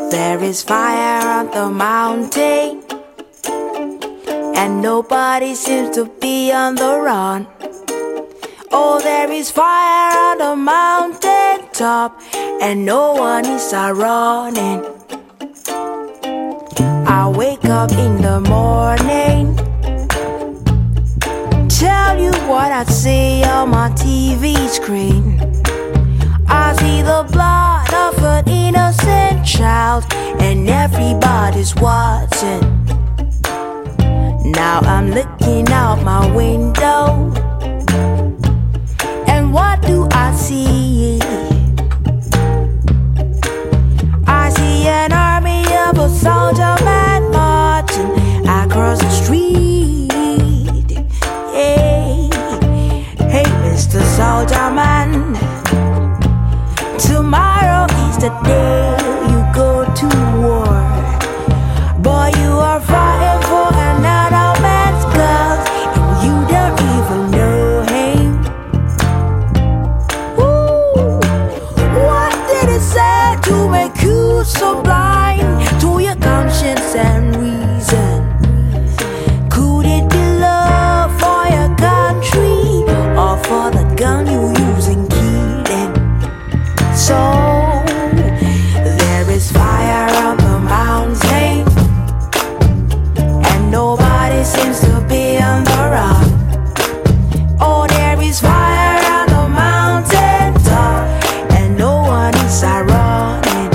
There is fire on the mountain, and nobody seems to be on the run. Oh, there is fire on the mountain top, and no one is running. I wake up in the morning, tell you what I see on my TV screen. I see the blood of an innocent child, and everybody's watching. Now I'm looking out my window, and what do I see? I see an army of a soldier man marching across the street. Hey, hey, Mr. Soldier Man, tomorrow is the day you go to war. Boy, you are fighting for another man's cause, and you don't even know him. Ooh, what did it say to make you so blind to your conscience and reason? Could it be love for your country, or for the gun you use in killing? So there is fire on the mountain, and nobody seems to be on the run. Oh, there is fire on the mountain top, and no one is running.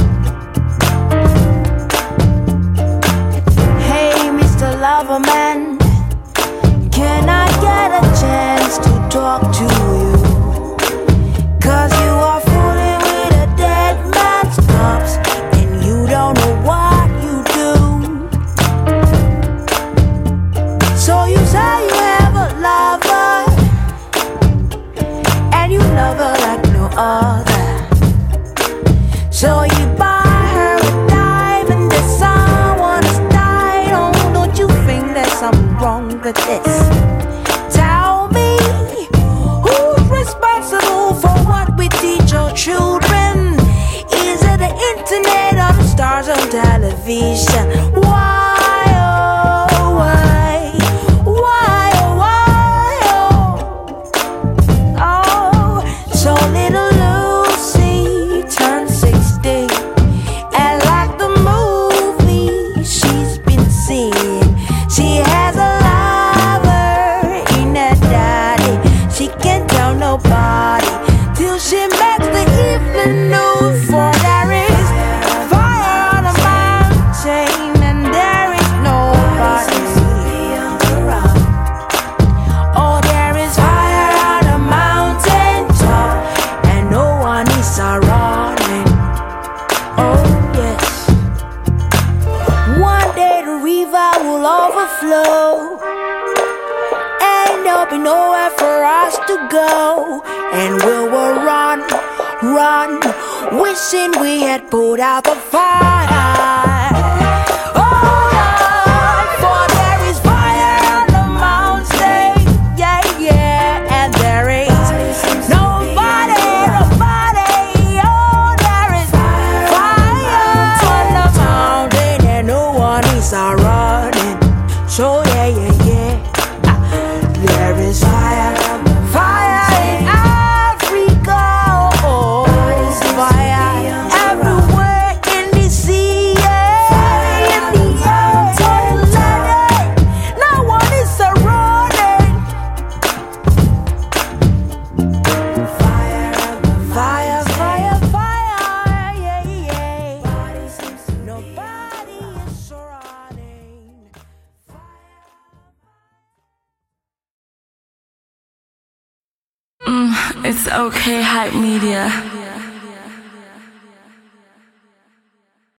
Hey, Mr. Loverman, can I get a chance to talk to you? 'Cause you are fooling with a dead man's corpse, and you don't know what you do. So you say you have a lover, and you love her like no other. So you buy her a diamond that someone has died on. Don't you think there's something wrong with this? Tell me, who's responsible for what we teach our children? Is it the internet or the stars on television? Why, oh, why? Why, oh, why, oh? Oh, so little Lucy turned 16, and like the movie she's been seeing, she has a lover in her daddy. She can't tell nobody till she makes the evening news. For there is fire on the mountain, and there is nobody. Oh, there is fire on the mountain top, and no one is running. Oh, yes. One day the river will overflow, and there'll be nowhere for us to go, and we will run, run, wishing we had put out the fire. Oh Lord, for there is fire on the mountain, yeah, yeah, and there is nobody, nobody. Oh, there is fire on the mountain, and no one is running. So yeah, yeah, yeah. There is fire, fire in Africa, oh, fire everywhere in the sea, yeah, in the air, totally. No one is running. Fire, fire, fire, fire, yeah, yeah. Nobody is running. It's okay, Hype Media.